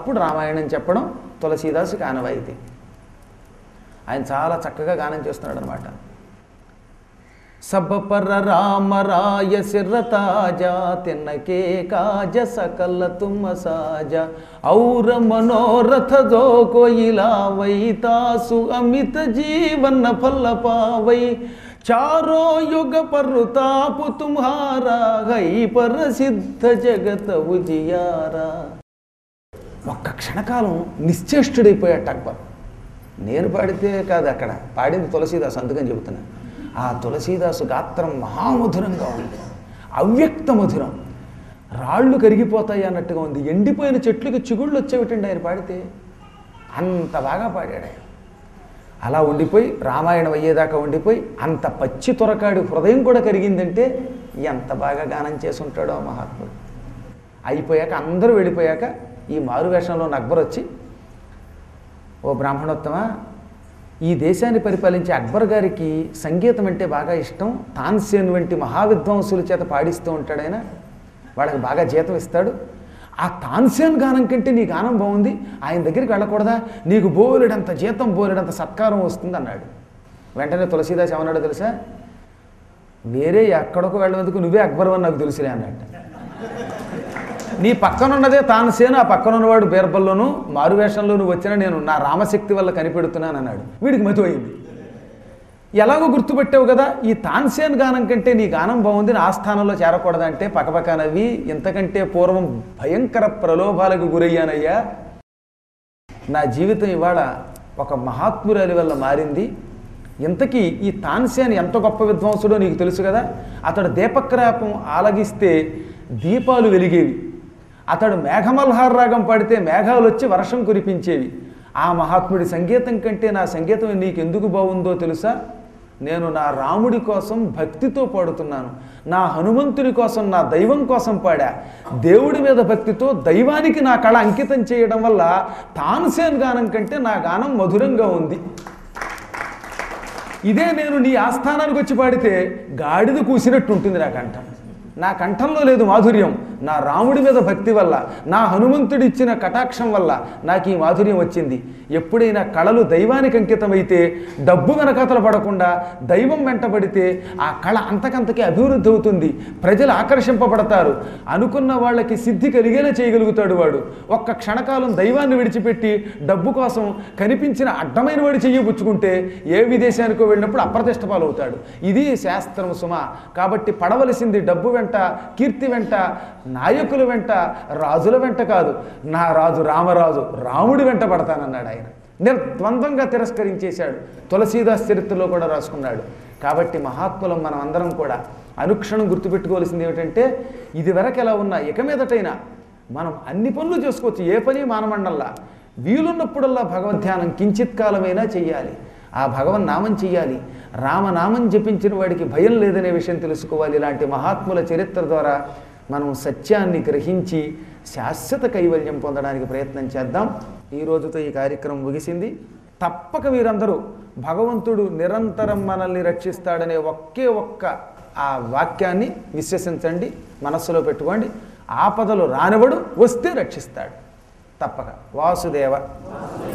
అప్పుడు రామాయణం చెప్పడం తులసీదాసుకి ఆనవాయితీ. ఆయన చాలా చక్కగా గానం చేస్తున్నాడు అనమాట. సబ్బపర రామరాయ సిర్రతాజా తిన్నకే కాజ సకల తుమ్మ సాజ ఔర మనోరథ దో కోయిలా వై తాసు అమిత జీవన ఫల పావై చారో యుగ పర్రుతాపు తుమ్హారా హై పరసిద్ధ జగత ఉజియారా. ఒక్క క్షణకాలం నిశ్చేష్టుడైపోయాట అక్బర్. నేను పాడితే కాదు, అక్కడ పాడింది తులసీదాసు, అందుకని చెబుతున్నా. ఆ తులసీదాసు గాత్రం మహామధురంగా ఉంది, అవ్యక్త మధురం, రాళ్ళు కరిగిపోతాయి అన్నట్టుగా ఉంది. ఎండిపోయిన చెట్లకి చిగుళ్ళు వచ్చేవిటండి ఆయన పాడితే. అంత బాగా పాడాడు ఆయన. అలా ఉండిపోయి రామాయణం అయ్యేదాకా ఉండిపోయి అంత పచ్చి తొరకాడి హృదయం కూడా కరిగిందంటే ఎంత బాగా గానం చేసి ఉంటాడో మహాత్ముడు. అయిపోయాక అందరూ వెళ్ళిపోయాక ఈ మారువేషంలో అక్బర్ వచ్చి, ఓ బ్రాహ్మణోత్తమ, ఈ దేశాన్ని పరిపాలించే అక్బర్ గారికి సంగీతం అంటే బాగా ఇష్టం. తాన్సేన్ వంటి మహావిద్వాంసుల చేత పాడిస్తూ ఉంటాడు ఆయన, వాళ్ళకి బాగా జీతం ఇస్తాడు. ఆ తాన్సేన్ గానం కంటే నీ గానం బాగుంది, ఆయన దగ్గరికి వెళ్ళకూడదా? నీకు బోలెడంత జీతం, బోలెడంత సత్కారం వస్తుంది అన్నాడు. వెంటనే తులసీదాస్ ఏమన్నాడో తెలుసా? వేరే ఎక్కడికో వెళ్ళేందుకు నువ్వే అక్బర్ అని నాకు తెలుసులే అన్నట్టు. నీ పక్కనున్నదే తాన్సేన్, ఆ పక్కనున్నవాడు బీర్బల్లోను మారువేషంలోను వచ్చినా నేను నా రామశక్తి వల్ల కనిపెడుతున్నాను అన్నాడు. వీడికి మతి అయింది. ఎలాగో గుర్తుపెట్టావు కదా, ఈ తాన్సేన్ గానం కంటే నీ గానం బాగుంది, నా స్థానంలో చేరకూడదంటే పక్కపక్క నవ్వి, ఇంతకంటే పూర్వం భయంకర ప్రలోభాలకు గురయ్యానయ్యా. నా జీవితం ఇవాళ ఒక మహాత్మురాలి వల్ల మారింది. ఇంతకీ ఈ తాన్సేన్ ఎంత గొప్ప విద్వాంసుడో నీకు తెలుసు కదా. అతడు దీపక్రాపం ఆలగిస్తే దీపాలు వెలిగేవి. అతడు మేఘమల్హార్ రాగం పాడితే మేఘాలు వచ్చి వర్షం కురిపించేవి. ఆ మహాత్ముడి సంగీతం కంటే నా సంగీతం నీకెందుకు బాగుందో తెలుసా? నేను నా రాముడి కోసం భక్తితో పాడుతున్నాను, నా హనుమంతుని కోసం, నా దైవం కోసం పాడా. దేవుడి మీద భక్తితో దైవానికి నా కళ అంకితం చేయడం వల్ల తాన్సేన్ గానం కంటే నా గానం మధురంగా ఉంది. ఇదే నేను నీ ఆస్థానానికి వచ్చి పాడితే గాడిద కూసినట్టు ఉంటుంది నా కంఠం. నా కంఠంలో లేదు మాధుర్యం. నా రాముడి మీద భక్తి వల్ల, నా హనుమంతుడి ఇచ్చిన కటాక్షం వల్ల నాకు ఈ మాధుర్యం వచ్చింది. ఎప్పుడైనా కళలు దైవానికి అంకితమైతే డబ్బు వెనకాతల పడకుండా దైవం వెంటబడితే ఆ కళ అంతకంతకి అభివృద్ధి అవుతుంది, ప్రజలు ఆకర్షింపబడతారు, అనుకున్న వాళ్ళకి సిద్ధి కలిగేలా చేయగలుగుతాడు వాడు. ఒక్క క్షణకాలం దైవాన్ని విడిచిపెట్టి డబ్బు కోసం కనిపించిన అడ్డమైన వాడి చెయ్యబుచ్చుకుంటే ఏ విదేశానికో వెళ్ళినప్పుడు అప్రతిష్ట పాలవుతాడు. ఇది శాస్త్రం సుమ. కాబట్టి పడవలసింది డబ్బు వెంట, కీర్తి వెంట, నాయకుల వెంట, రాజుల వెంట కాదు. నా రాజు రామరాజు, రాముడి వెంట పడతానన్నాడు ఆయన. నిర్ద్వంద్వంగా తిరస్కరించేశాడు. తులసీదాస్ చరిత్రలో కూడా రాసుకున్నాడు. కాబట్టి మహాత్ములం మనం అందరం కూడా అనుక్షణం గుర్తుపెట్టుకోవాల్సింది ఏమిటంటే, ఇది వరకు ఎలా ఉన్నా ఇక మీదటైనా మనం అన్ని పనులు చేసుకోవచ్చు, ఏ పని మానమండల్లా. వీలున్నప్పుడల్లా భగవద్ధ్యానం కించిత్ కాలమైనా చెయ్యాలి, ఆ భగవన్ నామం చెయ్యాలి. రామనామం జపించిన వాడికి భయం లేదనే విషయం తెలుసుకోవాలి. ఇలాంటి మహాత్ముల చరిత్ర ద్వారా మనం సత్యాన్ని గ్రహించి శాశ్వత కైవల్యం పొందడానికి ప్రయత్నం చేద్దాం. ఈ రోజుతో ఈ కార్యక్రమం ముగిసింది. తప్పక మీరందరూ భగవంతుడు నిరంతరం మనల్ని రక్షిస్తాడనే ఒకే ఒక్క ఆ వాక్యాన్ని విశ్వసించండి, మనస్సులో పెట్టుకోండి. ఆపదలు రానివాడు, వస్తే రక్షిస్తాడు తప్పక. వాసుదేవ.